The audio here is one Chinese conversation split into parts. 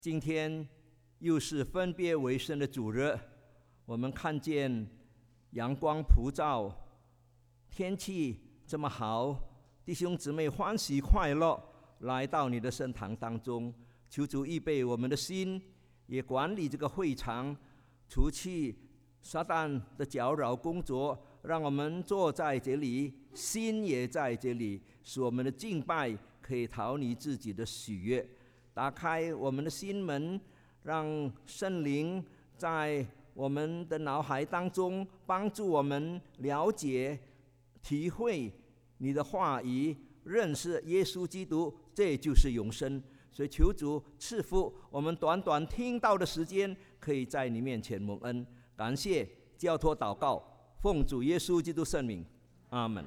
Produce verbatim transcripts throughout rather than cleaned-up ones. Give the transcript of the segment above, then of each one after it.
今天又是分别为圣的主日，我们看见阳光普照，天气这么好，弟兄姊妹欢喜快乐来到你的圣堂当中，求主预备我们的心，也管理这个会场，除去撒旦的搅扰工作，让我们坐在这里，心也在这里，使我们的敬拜可以讨你自己的喜悦。打开我们的心门，让圣灵在我们的脑海当中帮助我们了解、体会你的话语，认识耶稣基督，这就是永生。所以求主赐福我们短短听到的时间，可以在你面前蒙恩。感谢交托祷告，奉主耶稣基督圣名，阿们。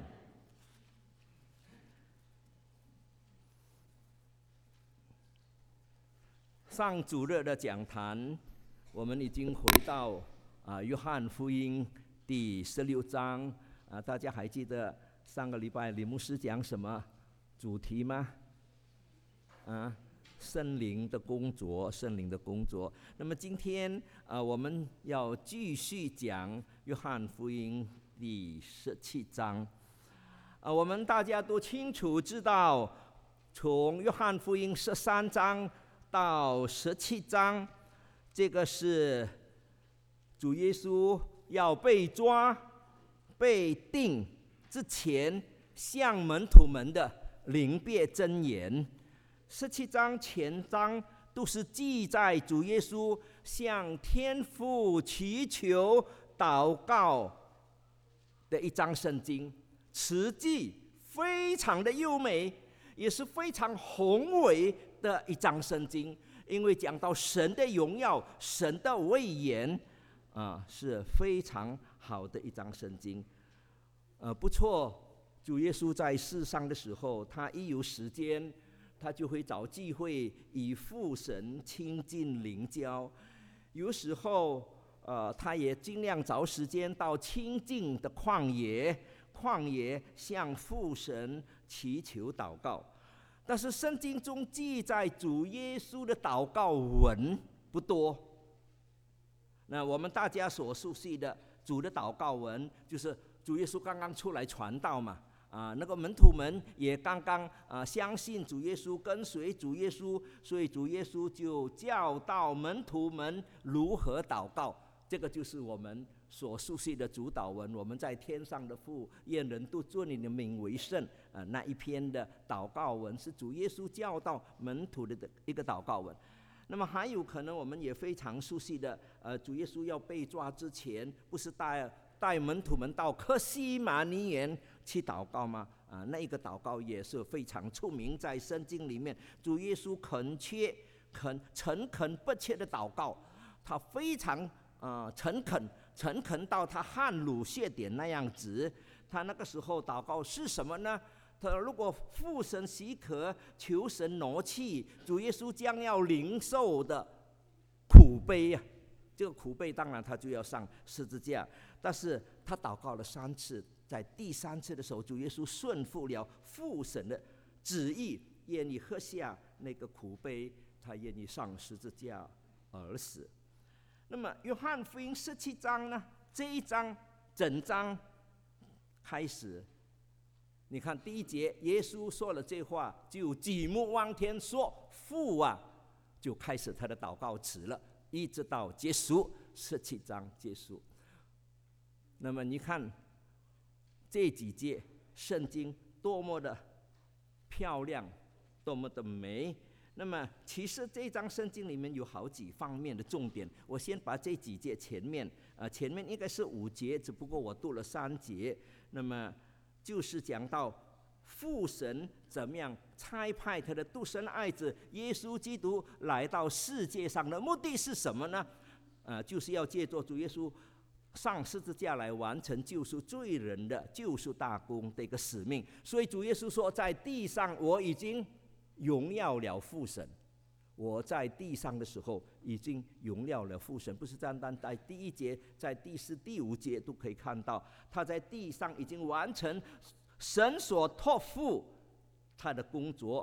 上主日的讲坛，我们已经回到啊约翰福音第十六章啊，大家还记得上个礼拜李牧师讲什么主题吗？啊，圣灵的工作，圣灵的工作。那么今天啊，我们要继续讲约翰福音第十七章。啊，我们大家都清楚知道，从约翰福音十三章到十七章，这个是主耶稣要被抓、被定之前向门徒们的临别箴言。十七章前章都是记载主耶稣向天父祈求、祷告的一章圣经，词句非常的优美，也是非常宏伟的一章圣经，因为讲到神的荣耀、神的威严，啊，是非常好的一章圣经。呃，不错，主耶稣在世上的时候，他一有时间，他就会找机会与父神亲近灵交。有时候，呃，他也尽量找时间到清静的旷野，旷野向父神祈求祷告。但是圣经中记载主耶稣的祷告文不多。那我们大家所熟悉的主的祷告文，就是主耶稣刚刚出来传道嘛，啊，那个门徒们也刚刚啊相信主耶稣，跟随主耶稣，所以主耶稣就教导门徒们如何祷告。这个就是我们所熟悉的主祷文，我们在天上的父，愿人都尊你的名为圣。呃，那一篇的祷告文是主耶稣教导门徒的一个祷告文。那么还有可能我们也非常熟悉的，呃，主耶稣要被抓之前，不是带带门徒们到客西马尼园去祷告吗？啊、呃，那一个祷告也是非常出名，在圣经里面，主耶稣恳切、恳诚恳不切的祷告，他非常呃诚恳。诚恳到他汗如血点那样子。他那个时候祷告是什么呢？他说如果父神许可，求神挪去主耶稣将要领受的苦杯啊，这个苦杯当然他就要上十字架。但是他祷告了三次，在第三次的时候，主耶稣顺服了父神的旨意，愿意喝下那个苦杯，他愿意上十字架而死。那么约翰福音十七章呢，这一章整章开始，你看第一节，耶稣说了这话，就举目望天说父啊，就开始他的祷告词了，一直到结束，十七章结束。那么你看这几节圣经多么的漂亮，多么的美。那么其实这张圣经里面有好几方面的重点，我先把这几节前面，呃，前面应该是五节，只不过我读了三节。那么就是讲到父神怎么样差派他的独生爱子耶稣基督来到世界上的目的是什么呢？呃，就是要借助主耶稣上十字架来完成救赎罪人的救赎大功的一个使命。所以主耶稣说，在地上我已经荣耀了父神，我在地上的时候已经荣耀了父神，不是单单在第一节，在第四、第五节都可以看到，他在地上已经完成神所托付他的工作，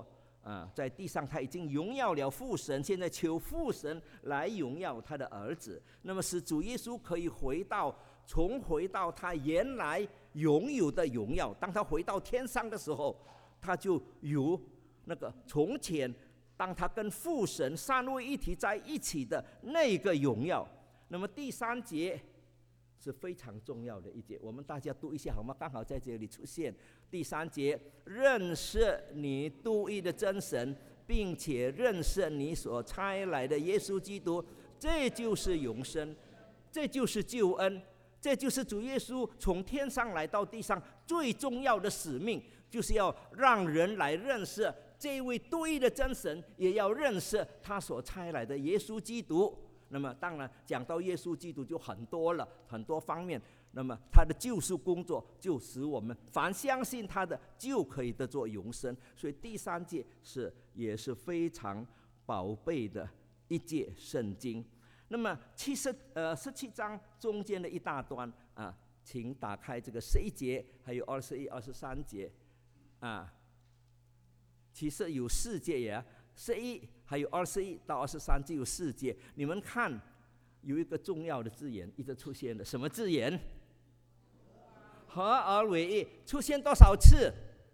啊，在地上他已经荣耀了父神，现在求父神来荣耀他的儿子，那么使主耶稣可以回到重回到他原来拥有的荣耀。当他回到天上的时候，他就有那个从前当他跟父神三位一体在一起的那个荣耀。那么第三节是非常重要的一节，我们大家读一下好吗？刚好在这里出现第三节，认识你独一的真神，并且认识你所差来的耶稣基督，这就是永生，这就是救恩，这就是主耶稣从天上来到地上最重要的使命，就是要让人来认识这位独一的真神，也要认识他所差来的耶稣基督。那么当然讲到耶稣基督就很多了，很多方面，那么他的救赎工作就使我们凡相信他的就可以得做永生。所以第三节是也是非常宝贝的一节圣经。那么七十呃十七章中间的一大段啊，请打开这个十一节，还有二十一、二十三节啊，其实有四节呀，十一还有二十一到二十三就有四节。你们看，有一个重要的字眼一直出现的，什么字眼？合而为一，出现多少次？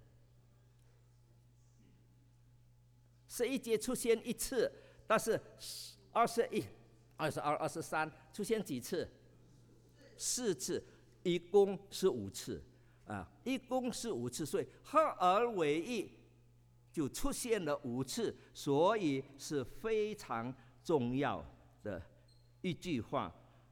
十一节出现一次，但是二十一、二十二、二十三出现几次？四次，一共是五次啊，一共是五次，所以合而为一就出现了五次，所以是非常重要的一句话。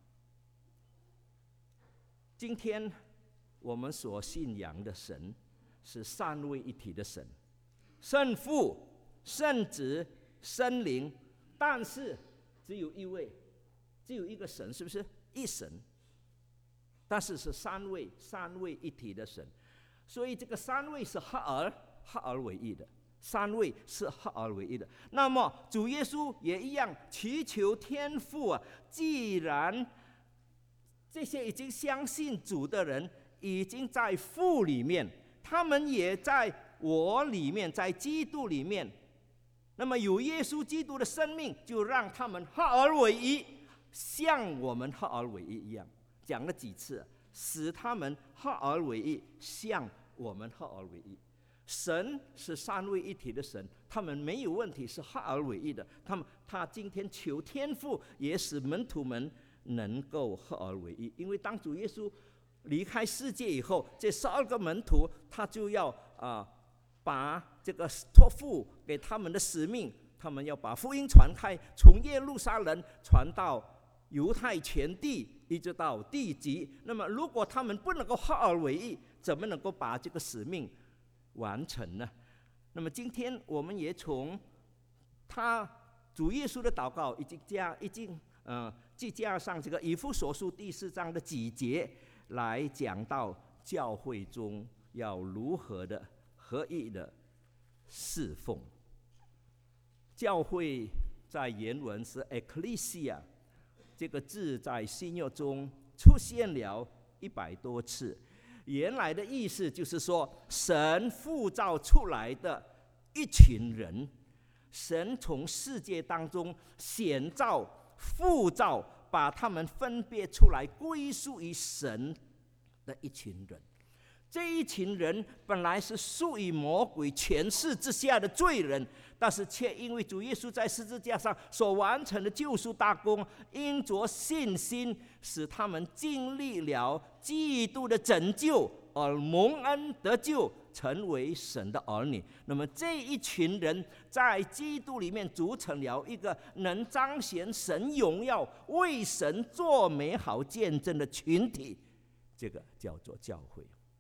今天我们所信仰的神是三位一体的神，圣父、圣子、圣灵，但是只有一位，只有一个神，是不是？一神，但是是三位，三位一体的神，所以这个三位是合而合而为一的。三位是合而为一的。那么主耶稣也一样，祈求天父啊，既然这些已经相信主的人已经在父里面，他们也在我里面，在基督里面，那么有耶稣基督的生命，就让他们合而为一，像我们合而为一一样。讲了几次，使他们合而为一，像我们合而为一。神是三位一体的神，他们没有问题，是合而为一的。他们他今天求天父，也使门徒们能够合而为一。因为当主耶稣离开世界以后，这十二个门徒他就要啊、呃、把这个托付给他们的使命，他们要把福音传开，从耶路撒冷传到犹太全地，一直到地极。那么如果他们不能够合而为一，怎么能够把这个使命完成呢？那么今天我们也从他主耶稣的祷告，已经加已经呃，再加上这个以弗所书第四章的几节，来讲到教会中要如何的合一的侍奉。教会在原文是 ecclesia， 这个字在新约中出现了一百多次。原来的意思就是说，神呼召出来的一群人，神从世界当中选召、呼召，把他们分别出来，归属于神的一群人。这一群人本来是属于魔鬼权势之下的罪人，但是却因为主耶稣在十字架上所完成的救赎大功，因着信心，使他们经历了基督的拯救，而蒙恩得救，成为神的儿女。那么这一群人在基督里面组成了一个能彰显神荣耀、为神做美好见证的群体，这个叫做教会。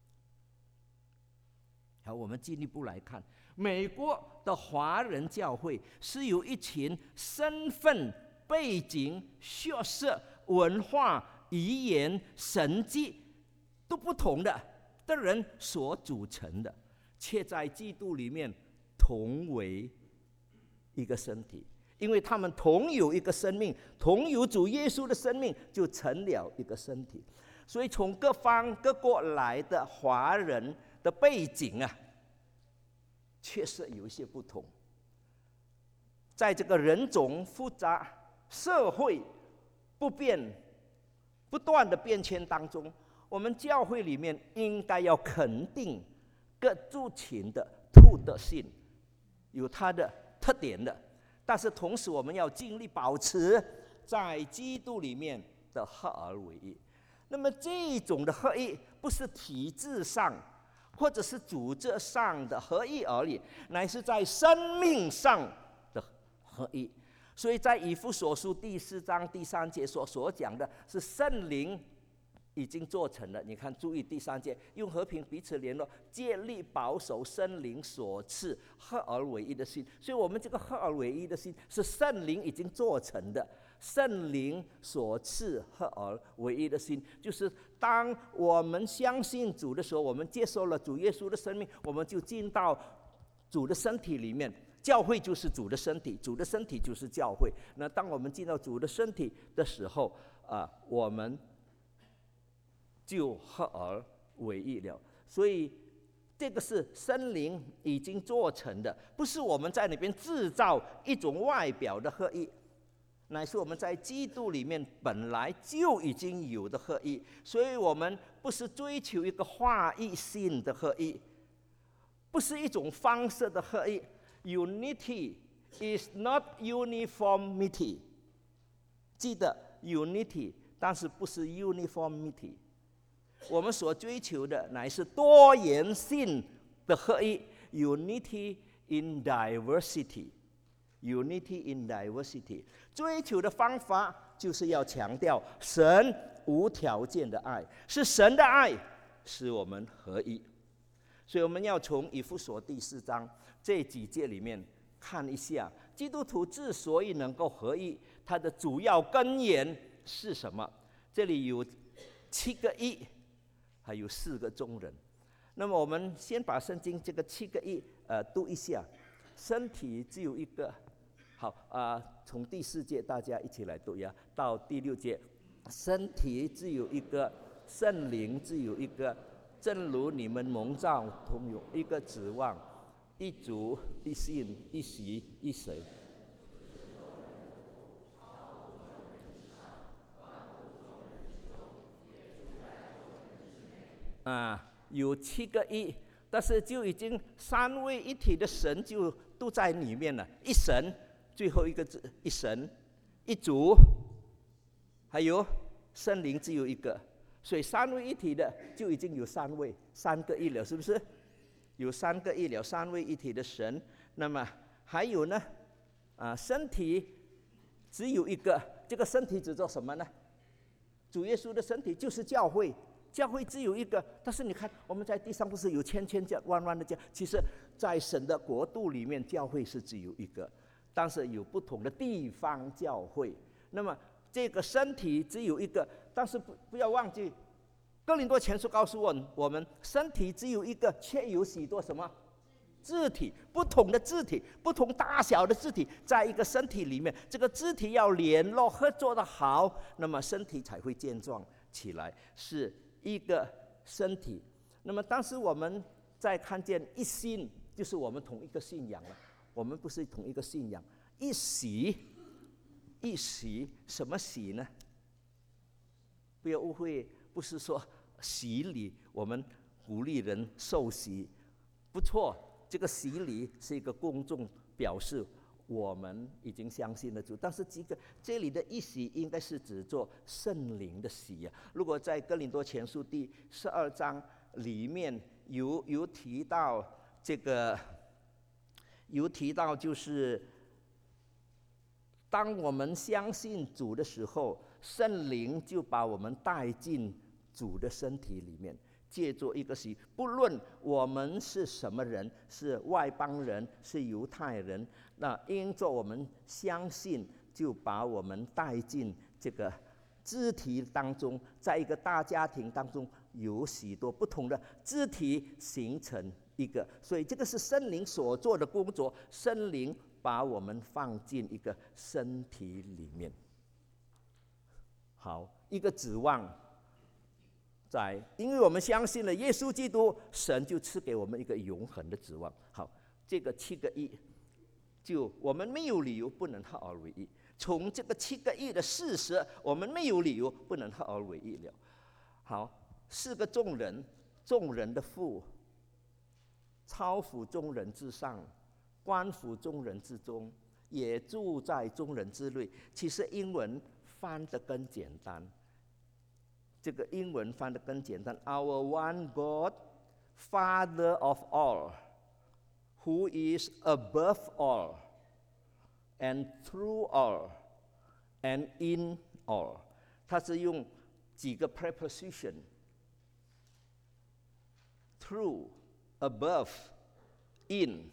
好，我们进一步来看，美国的华人教会是由一群身份、背景、学识、文化、语言、神迹都不同的的人所组成的，却在基督里面同为一个身体，因为他们同有一个生命，同有主耶稣的生命，就成了一个身体。所以从各方各国来的华人的背景啊，确实有一些不同在这个人种复杂、社会不变、不断的变迁当中，我们教会里面应该要肯定各族群的特特性，有它的特点的，但是同时我们要尽力保持在基督里面的合而为一。那么这种的合一，不是体制上或者是组织上的合一而已，乃是在生命上的合一。所以在以弗所书第四章第三节所所讲的是圣灵已经做成了。你看，注意第三节，用和平彼此联络，竭力保守圣灵所赐合而为一的心。所以我们这个合而为一的心是圣灵已经做成的。圣灵所赐合而为一的心，就是当我们相信主的时候，我们接受了主耶稣的生命，我们就进到主的身体里面。教会就是主的身体，主的身体就是教会。那当我们进到主的身体的时候，啊、呃，我们就合而为一了。所以这个是圣灵已经做成的，不是我们在那边制造一种外表的合一，乃是我们在基督里面本来就已经有的合一。所以我们不是追求一个化一性的合一，不是一种方式的合一。Unity is not uniformity。记得 unity， 但是不是 uniformity。我们所追求的乃是多元性的合一 ，unity in diversity。Unity in diversity， 追求的方法就是要强调神无条件的爱，是神的爱使我们合一。所以我们要从以弗所第四章这几节里面看一下，基督徒之所以能够合一，它的主要根源是什么？这里有七个一，还有四个中人。那么我们先把圣经这个七个一呃读一下。身体只有一个。好啊、呃，从第四节大家一起来读呀，到第六节，身体只有一个，圣灵只有一个，正如你们蒙召同有一个指望，一主一信一洗一神。啊，有七个一，但是就已经三位一体的神就都在里面了，一神。最后一个字，一神，一主，还有圣灵只有一个，所以三位一体的就已经有三位，三个一了，是不是？有三个一了，三位一体的神。那么还有呢？啊，身体只有一个，这个身体指做什么呢？主耶稣的身体就是教会，教会只有一个。但是你看，我们在地上不是有千千家、万万的家？其实，在神的国度里面，教会是只有一个。但是有不同的地方教会，那么这个身体只有一个，但是不不要忘记，哥林多前书告诉我们，我们身体只有一个，却有许多什么肢体，不同的肢体，不同大小的肢体，在一个身体里面，这个肢体要联络合作的好，那么身体才会健壮起来，是一个身体。那么当时我们在看见一心，就是我们同一个信仰了。我们不是同一个信仰，一洗，一洗，什么洗呢？不要误会，不是说洗礼，我们鼓励人受洗，不错，这个洗礼是一个公众表示我们已经相信了主，但是这个这里的一洗应该是指做圣灵的洗呀、啊。如果在哥林多前书第十二章里面有有提到这个。有提到，就是当我们相信主的时候，圣灵就把我们带进主的身体里面，借助一个洗，不论我们是什么人，是外邦人，是犹太人，那因着我们相信，就把我们带进这个肢体当中，在一个大家庭当中，有许多不同的肢体形成。一个，所以这个是圣灵所做的工作，圣灵把我们放进一个身体里面。好，一个指望在，因为我们相信了耶稣基督，神就赐给我们一个永恒的指望。好，这个七个一， 就我们没有理由不能合而为一。从这个七个亿的事实，我们没有理由不能合而为一了。好，四个众人，众人的父，超乎众人之上，关乎众人之中，也住在众人之内。其实英文翻得更简单，这个英文翻得更简单。Our one God, Father of all, who is above all, and through all, and in all。它是用几个 preposition， through、above、in，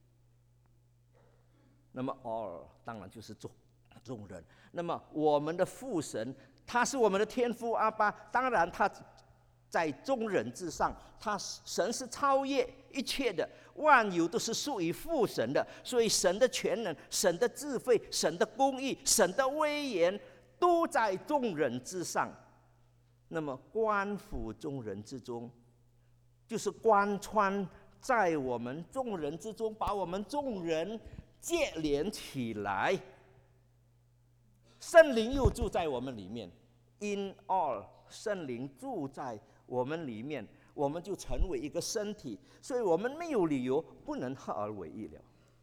那么 all 当然就是众众人。那么我们的父神，他是我们的天父阿爸，当然他在众人之上，他神是超越一切的，万有都是属于父神的，所以神的全能、神的智慧、神的公义、神的威严，都在众人之上。那么关乎众人之中，就是贯穿在我们众人之中，把我们众人接连起来。圣灵又住在我们里面 ，in all， 圣灵住在我们里面，我们就成为一个身体，所以我们没有理由不能合而为一了。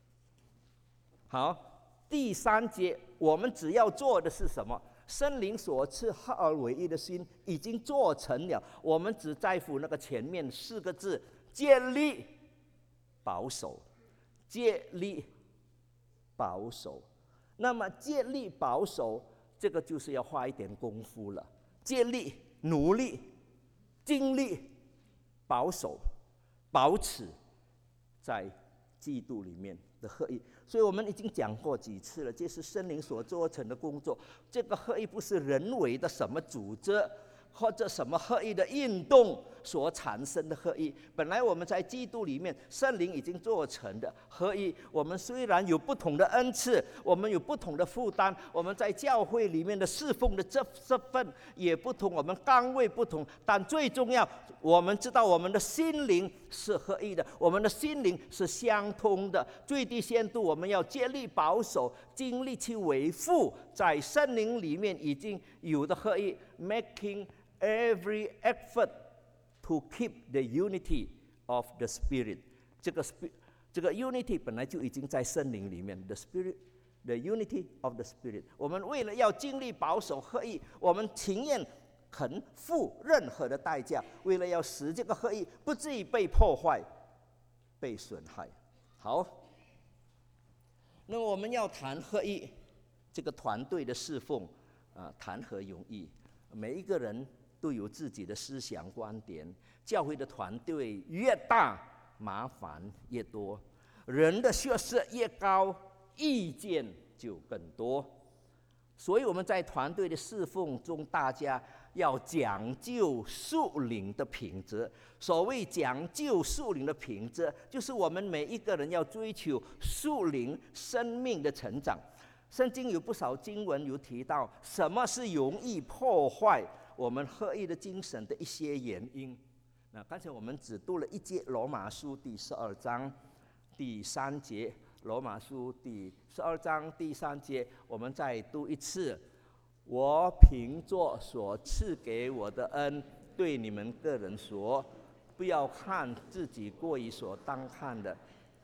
好，第三节，我们只要做的是什么？圣灵所赐合而为一的心已经做成了，我们只在乎那个前面四个字：建立、保守、建立、保守。那么建立、保守，这个就是要花一点功夫了。建立、努力、精力、保守、保持在基督里面的合一。所以我们已经讲过几次了，这是圣灵所做成的工作。这个合一不是人为的什么组织或者什么合一的运动所产生的合一。本来我们在基督里面，圣灵已经做成的合一。我们虽然有不同的恩赐，我们有不同的负担，我们在教会里面的侍奉的这这份也不同，我们岗位不同，但最重要，我们知道我们的心灵是合一的，我们的心灵是相通的。最低限度，我们要竭力保守，尽力去维护在圣灵里面已经有的合一 ，making every effort to keep the unity of the Spirit。这个 spirit， 这个 unity 本来就已经在圣灵里面 ，the Spirit，the unity of the Spirit。我们为了要尽力保守合一，我们情愿肯付任何的代价，为了要使这个合一不至于被破坏、被损害。好，那我们要谈合一，这个团队的侍奉啊，谈何容易？每一个人都有自己的思想观点，教会的团队越大，麻烦越多，人的学识越高，意见就更多。所以我们在团队的侍奉中，大家要讲究属灵的品质。所谓讲究属灵的品质，就是我们每一个人要追求属灵生命的成长。圣经有不少经文有提到，什么是容易破坏我们合一的精神的一些原因。那刚才我们只读了一节罗马书第十二章第三节，罗马书第十二章第三节，我们再读一次。我凭着所赐给我的恩，对你们个人说，不要看自己过于所当看的。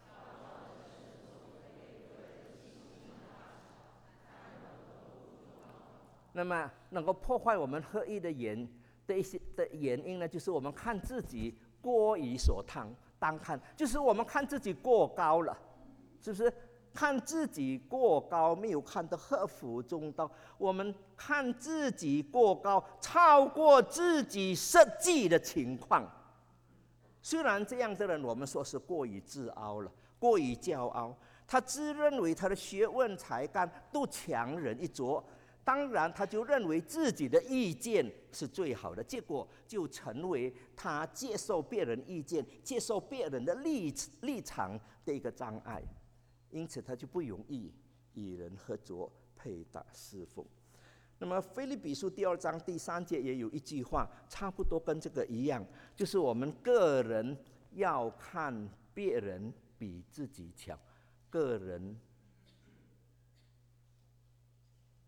那么能够破坏我们合一的原的一些的原因呢，就是我们看自己过于所当当看，就是我们看自己过高了，是不是？看自己过高，没有看得合乎中道。我们看自己过高，超过自己实际的情况。虽然这样的人，我们说是过于自傲了，过于骄傲，他自认为他的学问才干都强人一筹。当然，他就认为自己的意见是最好的，结果就成为他接受别人意见、接受别人的立立场的一个障碍。因此，他就不容易与人合作、配搭侍奉。那么，腓立比书第二章第三节也有一句话，差不多跟这个一样，就是我们个人要看别人比自己强，个人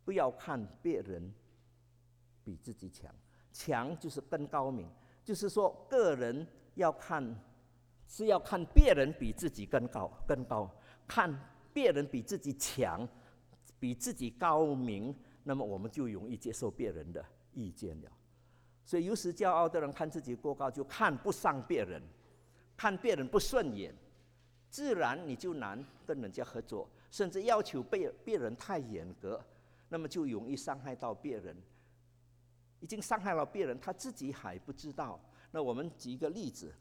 不要看别人比自己强，强就是更高明，就是说个人要看是要看别人比自己更高更高，看别人比自己强，比自己高明，那么我们就容易接受别人的意见了。所以有时骄傲的人看自己过高，就看不上别人，看别人不顺眼，自然你就难跟人家合作，甚至要求别别人太严格，那么就容易伤害到别人。已经伤害了别人，他自己还不知道。那我们举一个例子，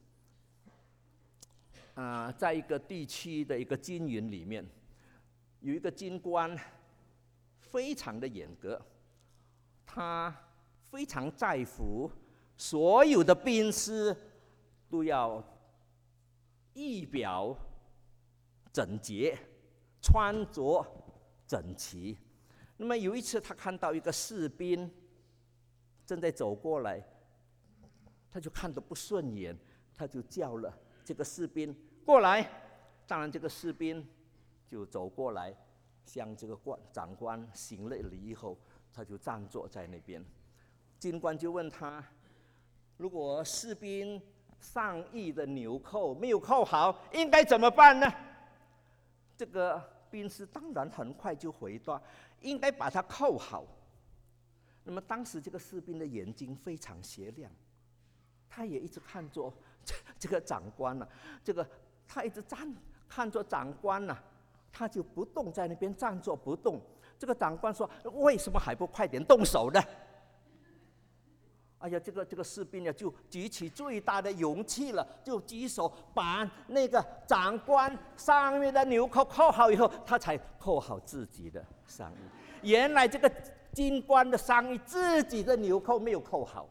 啊、呃，在一个地区的一个军营里面，有一个军官非常的严格，他非常在乎所有的兵士都要仪表整洁，穿着整齐。那么有一次，他看到一个士兵正在走过来，他就看得不顺眼，他就叫了这个士兵过来。当然，这个士兵就走过来，向这个官长官行了礼以后，他就站坐在那边。军官就问他：如果士兵上衣的纽扣没有扣好，应该怎么办呢？这个兵士当然很快就回答：应该把它扣好。那么当时这个士兵的眼睛非常雪亮，他也一直看着这个长官啊，这个他一直站看着长官啊，他就不动，在那边站着不动。这个长官说：为什么还不快点动手呢？哎呀，这个这个士兵呢，就举起最大的勇气了，就举手把那个长官上面的纽扣扣好以后，他才扣好自己的上衣。原来这个军官的上衣自己的纽扣没有扣好，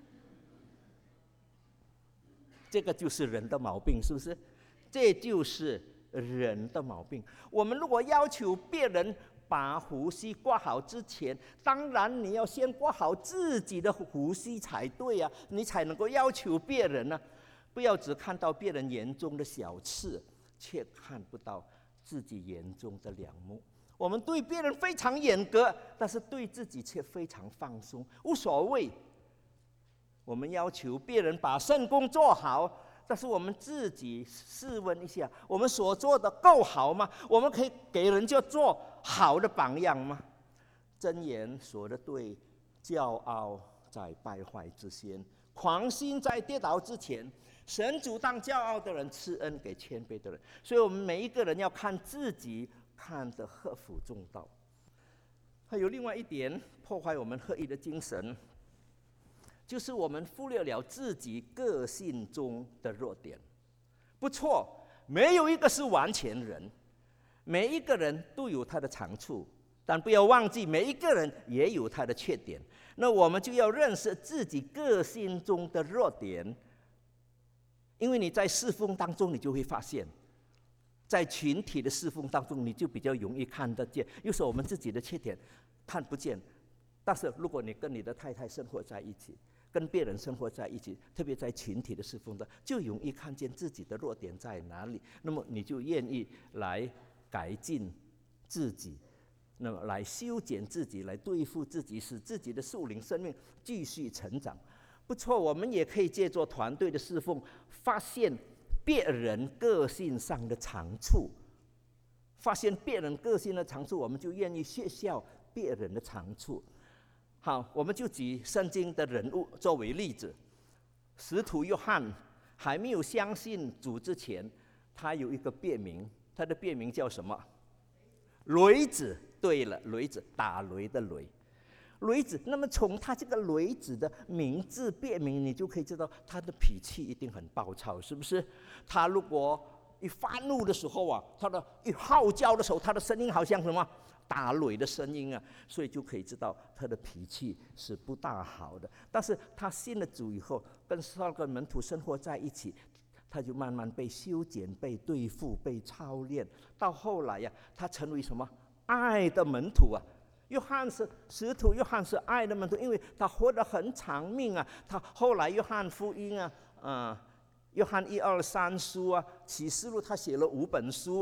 这个就是人的毛病，是不是？这就是人的毛病。我们如果要求别人把胡须刮好之前，当然你要先刮好自己的胡须才对啊，你才能够要求别人呢、啊。不要只看到别人眼中的小刺，却看不到自己眼中的梁木。我们对别人非常严格，但是对自己却非常放松，无所谓。我们要求别人把圣工做好，但是我们自己试问一下，我们所做的够好吗？我们可以给人家做好的榜样吗？箴言说的对，骄傲在败坏之先，狂心在跌倒之前。神主当骄傲的人，赐恩给谦卑的人。所以我们每一个人要看自己，看得合乎中道。还有另外一点破坏我们合一的精神，就是我们忽略了自己个性中的弱点。不错，没有一个是完全人，每一个人都有他的长处，但不要忘记每一个人也有他的缺点。那我们就要认识自己个性中的弱点，因为你在侍奉当中，你就会发现，在群体的侍奉当中，你就比较容易看得见。有时候我们自己的缺点看不见，但是如果你跟你的太太生活在一起，跟别人生活在一起，特别在群体的侍奉的，就容易看见自己的弱点在哪里。那么你就愿意来改进自己，那么来修剪自己，来对付自己，使自己的属灵生命继续成长。不错，我们也可以借助团队的侍奉，发现别人个性上的长处，发现别人个性的长处，我们就愿意学效别人的长处。好，我们就举圣经的人物作为例子。使徒约翰还没有相信主之前，他有一个别名，他的别名叫什么？雷子。对了，雷子，打雷的雷。雷子，那么从他这个雷子的名字别名，你就可以知道他的脾气一定很暴躁，是不是？他如果一发怒的时候啊，他的一号叫的时候，他的声音好像什么打雷的声音啊，所以就可以知道他的脾气是不大好的。但是他信了主以后，跟十二个门徒生活在一起，他就慢慢被修剪、被对付、被操练，到后来呀、啊，他成为什么？爱的门徒啊。约翰是使徒，约翰是爱的门徒，因为他活得很长命啊。他后来约翰福音啊，啊、呃，约翰一二三书啊，启示录他写了五本书啊。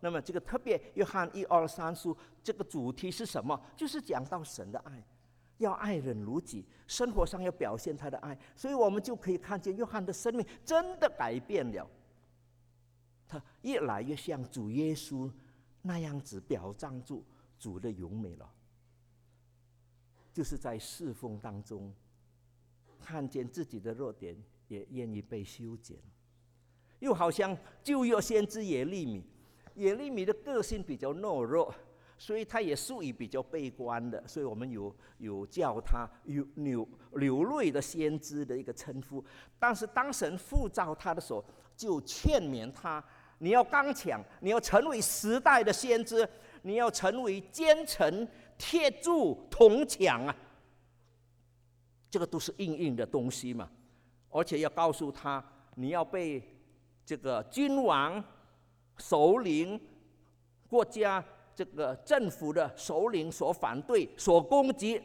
那么这个特别约翰一二三书这个主题是什么？就是讲到神的爱，要爱人如己，生活上要表现他的爱。所以我们就可以看见约翰的生命真的改变了，他越来越像主耶稣那样子表彰住主的荣美了。就是在侍奉当中看见自己的弱点，也愿意被修剪。又好像旧约先知耶利米，耶利米的个性比较懦弱，所以他也属于比较悲观的，所以我们有有叫他有流流泪的先知的一个称呼。但是当神呼召他的时候，就劝勉他：你要刚强，你要成为时代的先知，你要成为坚城、铁柱、铜墙啊！这个都是硬硬的东西嘛。而且要告诉他，你要被这个君王、首领、国家这个政府的首领所反对、所攻击。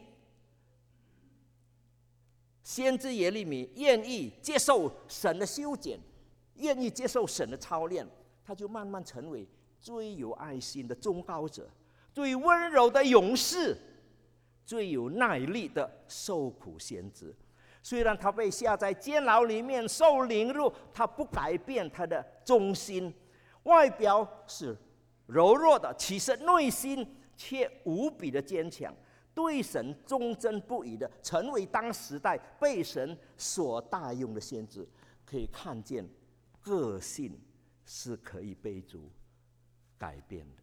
先知耶利米愿意接受神的修剪，愿意接受神的操练，他就慢慢成为最有爱心的忠告者，最温柔的勇士，最有耐力的受苦先知。虽然他被下在监牢里面受凌辱，他不改变他的忠心，外表是柔弱的，其实内心却无比的坚强，对神忠贞不渝的，成为当时代被神所大用的先知。可以看见个性是可以被主改变的。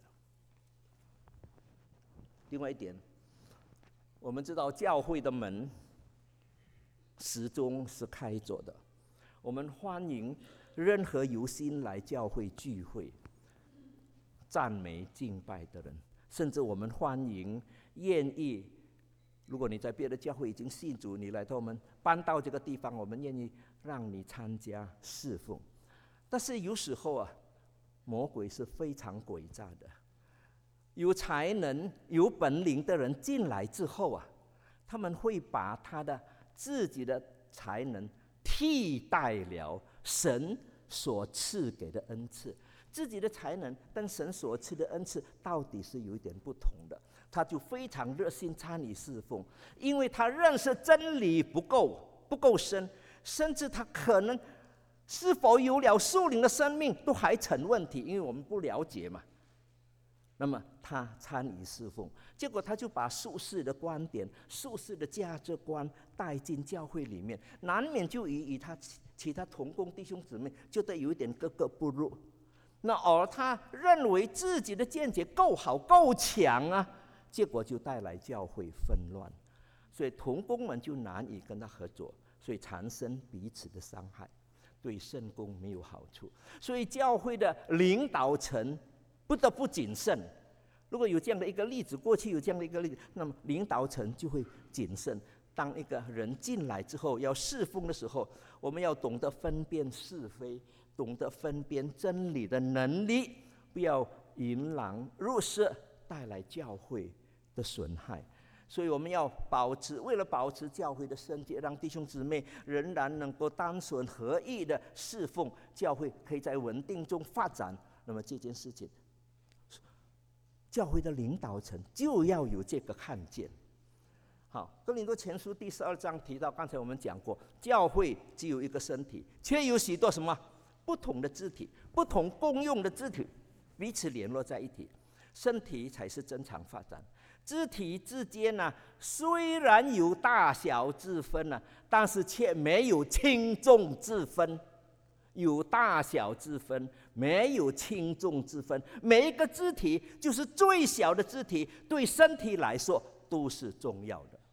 另外一点，我们知道教会的门始终是开着的，我们欢迎任何有心来教会聚会、赞美敬拜的人，甚至我们欢迎愿意，如果你在别的教会已经信主，你来到我们搬到这个地方，我们愿意让你参加侍奉。但是有时候啊，魔鬼是非常诡诈的，有才能、有本领的人进来之后啊，他们会把他的自己的才能替代了神所赐给的恩赐。自己的才能跟神所赐的恩赐到底是有一点不同的，他就非常热心参与侍奉，因为他认识真理不够不够深，甚至他可能是否有了属灵的生命都还成问题，因为我们不了解嘛。那么他参与侍奉，结果他就把属世的观点、属世的价值观带进教会里面，难免就与与他其他同工弟兄姊妹觉得有一点格格不入。那而他认为自己的见解够好、够强啊，结果就带来教会纷乱，所以同工们就难以跟他合作，所以产生彼此的伤害，对圣工没有好处。所以教会的领导层不得不谨慎。如果有这样的一个例子，过去有这样的一个例子，那么领导层就会谨慎。当一个人进来之后，要侍奉的时候，我们要懂得分辨是非，懂得分辨真理的能力，不要引狼入室，带来教会的损害。所以我们要保持，为了保持教会的圣洁，让弟兄姊妹仍然能够单纯合意的侍奉，教会可以在稳定中发展。那么这件事情，教会的领导层就要有这个看见。好，哥林多前书第十二章提到，刚才我们讲过，教会只有一个身体，却有许多什么不同的肢体，不同功用的肢体，彼此联络在一起，身体才是正常发展。肢体之间呢、啊，虽然有大小之分呢、啊，但是却没有轻重之分。有大小之分，没有轻重之分。每一个肢体，就是最小的肢体，对身体来说都是重要的。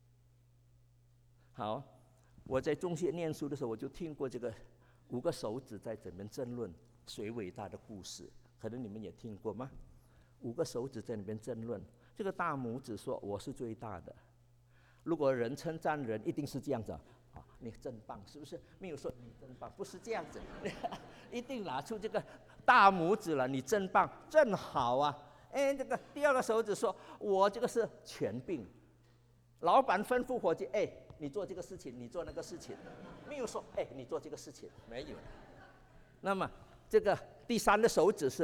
好，我在中学念书的时候，我就听过这个五个手指在这边争论谁伟大的故事，可能你们也听过吗？五个手指在那边争论，这个大拇指说我是最大的。如果人称赞人，一定是这样子啊，啊你真棒，是不是？没有说你真棒，不是这样子，一定拿出这个大拇指了，你真棒，真好啊！哎，这个第二个手指说，我这个是权柄，老板吩咐伙计，哎，你做这个事情，你做那个事情，没有说，哎，你做这个事情，没有。那么这个第三个手指是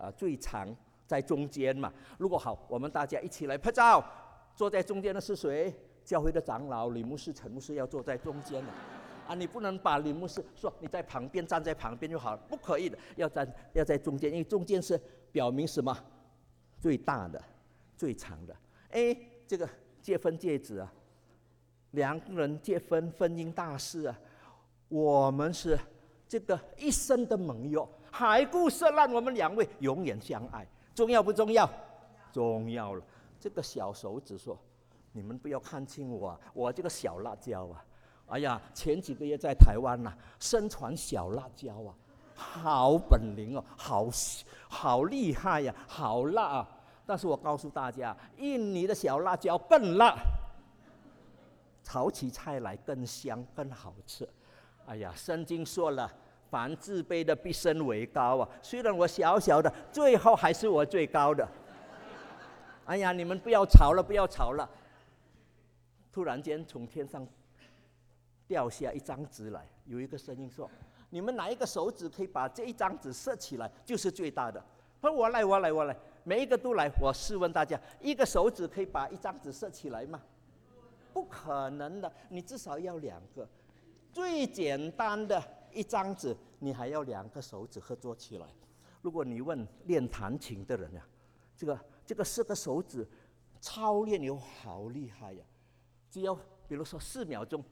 啊最长在中间嘛。如果好，我们大家一起来拍照，坐在中间的是谁？教会的长老、李牧师、陈牧师要坐在中间的。啊，你不能把李牧师说你在旁边站在旁边就好了，不可以的，要站要在中间，因为中间是表明什么？最大的、最长的。哎，这个结婚戒指啊，两个人结婚婚姻大事啊，我们是这个一生的盟约，海枯石烂，我们两位永远相爱，重要不重要？重要了。这个小手指说：“你们不要看轻我，我这个小辣椒啊。”哎呀，前几个月在台湾呐、啊，宣传小辣椒啊，好本领哦，好好厉害呀、啊，好辣啊！但是我告诉大家，印尼的小辣椒更辣，炒起菜来更香更好吃。哎呀，圣经说了，凡自卑的必升为高啊！虽然我小小的，最后还是我最高的。哎呀，你们不要吵了，不要吵了！突然间从天上掉下一张纸来，有一个声音说：“你们哪一个手指可以把这一张纸射起来，就是最大的。”他说：“我来，我来，我来，每一个都来。”我试问大家，一个手指可以把一张纸射起来吗？不可能的，你至少要两个。最简单的一张纸，你还要两个手指合作起来。如果你问练弹琴的人呀、啊，这个这个四个手指操练有好厉害呀、啊！只要比如说四秒钟。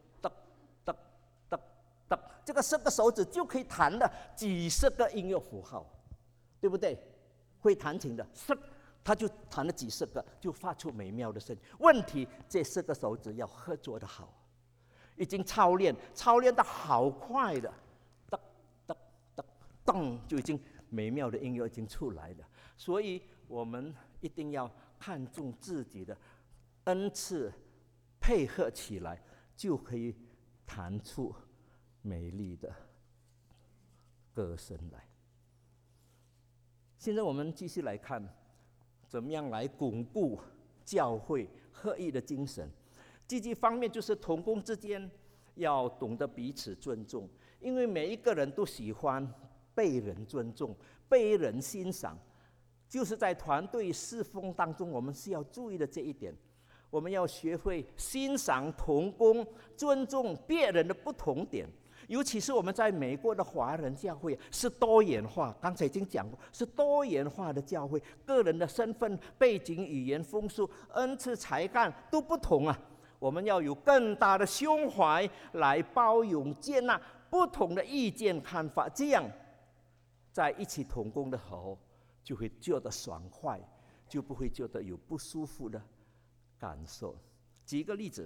这个四个手指就可以弹了几十个音乐符号，对不对？会弹琴的，他就弹了几十个，就发出美妙的声音。问题，这四个手指要合作的好，已经操练，操练的好快的，噔噔噔噔，就已经美妙的音乐已经出来了。所以我们一定要看重自己的恩赐，配合起来，就可以弹出美丽的歌声来。现在我们继续来看，怎么样来巩固教会合一的精神。积极方面就是同工之间要懂得彼此尊重，因为每一个人都喜欢被人尊重、被人欣赏。就是在团队侍奉当中，我们是要注意的这一点。我们要学会欣赏同工，尊重别人的不同点。尤其是我们在美国的华人教会是多元化，刚才已经讲过，是多元化的教会，个人的身份、背景、语言、风俗、恩赐、才干都不同啊。我们要有更大的胸怀来包容、接纳不同的意见、看法，这样在一起同工的时候，就会觉得爽快，就不会觉得有不舒服的感受。举个例子。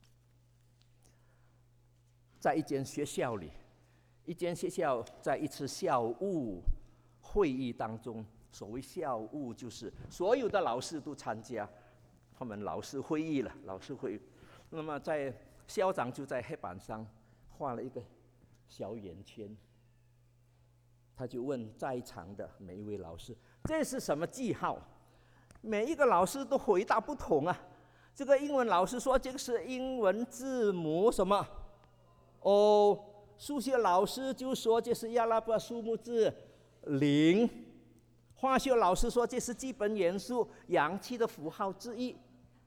在一间学校里，一间学校在一次校务会议当中，所谓校务就是所有的老师都参加，他们老师会议了，老师会议。那么在校长就在黑板上画了一个小圆圈，他就问在场的每一位老师：“这是什么记号？”每一个老师都回答不同啊。这个英文老师说这个是英文字母什么？哦，数学老师就说这是阿拉伯数目字零，化学老师说这是基本元素氧气的符号之一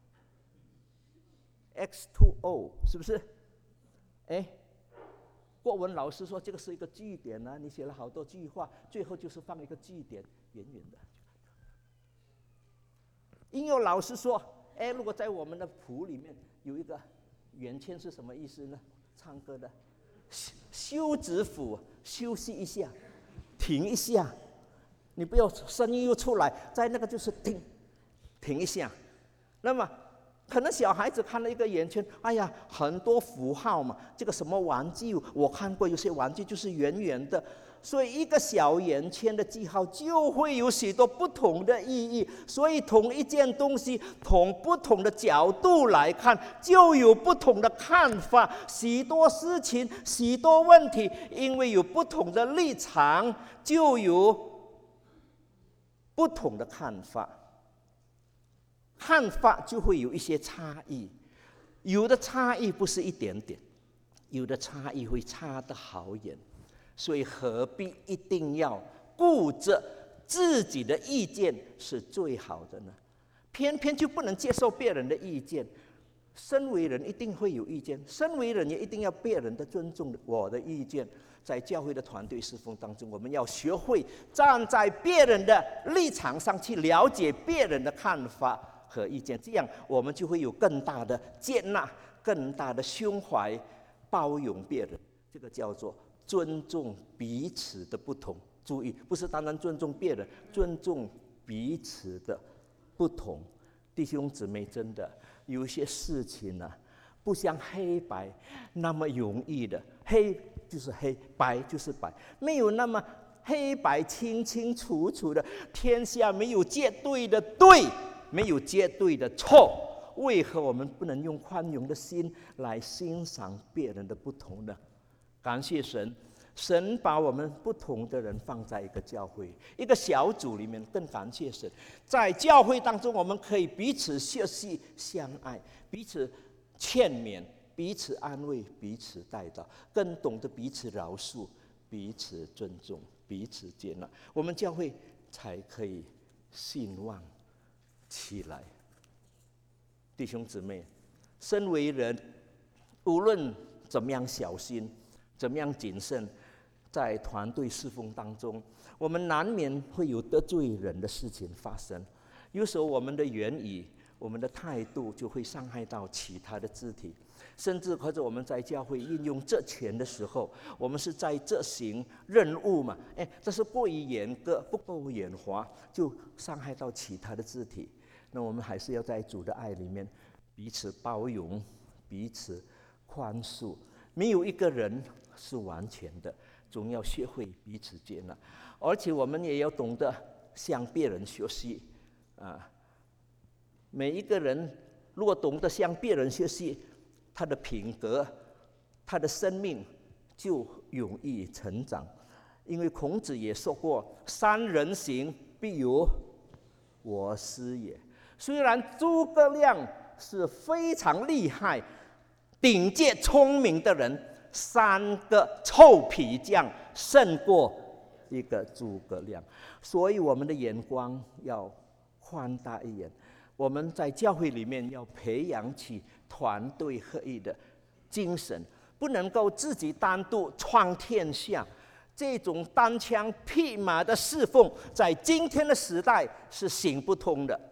X 二 O， 是不是？哎，国文老师说这个是一个句点啊，你写了好多句话，最后就是放一个句点，远远的。音乐老师说，哎，如果在我们的谱里面有一个圆圈是什么意思呢？唱歌的休止符，休息一下，停一下，你不要声音又出来，在那个就是停，停一下。那么可能小孩子看了一个圆圈，哎呀，很多符号嘛，这个什么玩具，我看过有些玩具就是圆圆的，所以一个小圆圈的记号就会有许多不同的意义。所以同一件东西，从不同的角度来看，就有不同的看法。许多事情、许多问题，因为有不同的立场，就有不同的看法。看法就会有一些差异，有的差异不是一点点，有的差异会差得好远。所以何必一定要顾着自己的意见是最好的呢？偏偏就不能接受别人的意见。身为人一定会有意见，身为人也一定要别人的尊重我的意见。在教会的团队侍奉当中，我们要学会站在别人的立场上去了解别人的看法和意见，这样我们就会有更大的接纳、更大的胸怀，包容别人。这个叫做尊重彼此的不同。注意，不是单单尊重别人，尊重彼此的不同。弟兄姊妹，真的有一些事情呢、啊，不像黑白那么容易的，黑就是黑，白就是白，没有那么黑白清清楚楚的。天下没有绝对的对，没有绝对的错。为何我们不能用宽容的心来欣赏别人的不同呢？感谢神，神把我们不同的人放在一个教会、一个小组里面。更感谢神，在教会当中，我们可以彼此学习、相爱，彼此劝勉，彼此安慰，彼此带导，更懂得彼此饶恕，彼此尊重，彼此接纳，我们教会才可以兴旺起来。弟兄姊妹，身为人，无论怎么样小心，怎么样谨慎，在团队侍奉当中，我们难免会有得罪人的事情发生。有时候我们的言语、我们的态度就会伤害到其他的肢体，甚至或者我们在教会运用这权的时候，我们是在这行任务嘛？哎，这是过于严格、不够圆滑，就伤害到其他的肢体。那我们还是要在主的爱里面彼此包容、彼此宽恕。没有一个人是完全的，总要学会彼此接纳，而且我们也要懂得向别人学习啊。每一个人如果懂得向别人学习，他的品格、他的生命就容易成长。因为孔子也说过：“三人行，必有我师也。”虽然诸葛亮是非常厉害、顶尖聪明的人，三个臭皮匠胜过一个诸葛亮。所以我们的眼光要宽大一点。我们在教会里面要培养起团队合一的精神，不能够自己单独闯天下。这种单枪匹马的侍奉，在今天的时代是行不通的。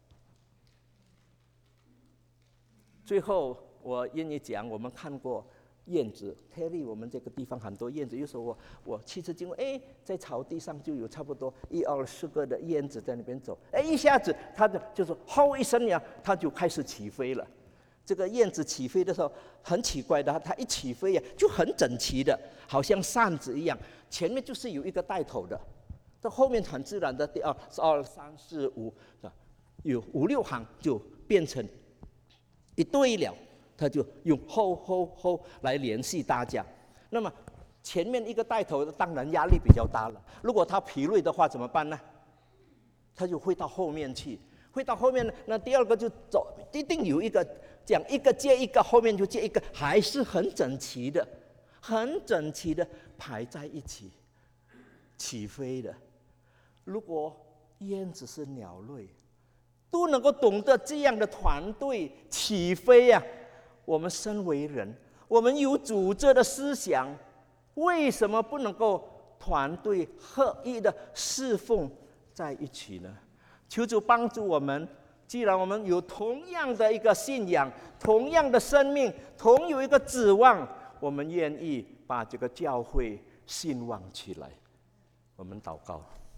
最后，我愿意讲，我们看过燕子 ，Terry， 我们这个地方很多燕子。有时候我我骑车经过，哎，在草地上就有差不多一二十个的燕子在那边走，哎，一下子它的就是吼一声呀，它就开始起飞了。这个燕子起飞的时候很奇怪的，它一起飞呀，就很整齐的，好像扇子一样，前面就是有一个带头的，到后面很自然的第二、二、三、四、五，有五六行就变成一对了。他就用吼吼吼来联系大家。那么前面一个带头的当然压力比较大了，如果他疲累的话怎么办呢？他就会到后面去，会到后面呢，那第二个就走，一定有一个这样一个接一个，后面就接一个，还是很整齐的，很整齐的排在一起起飞的。如果燕子是鸟类，都能够懂得这样的团队起飞啊！我们身为人，我们有组织的思想，为什么不能够团队合一的侍奉在一起呢？求主帮助我们。既然我们有同样的一个信仰，同样的生命，同有一个指望，我们愿意把这个教会兴旺起来。我们祷告。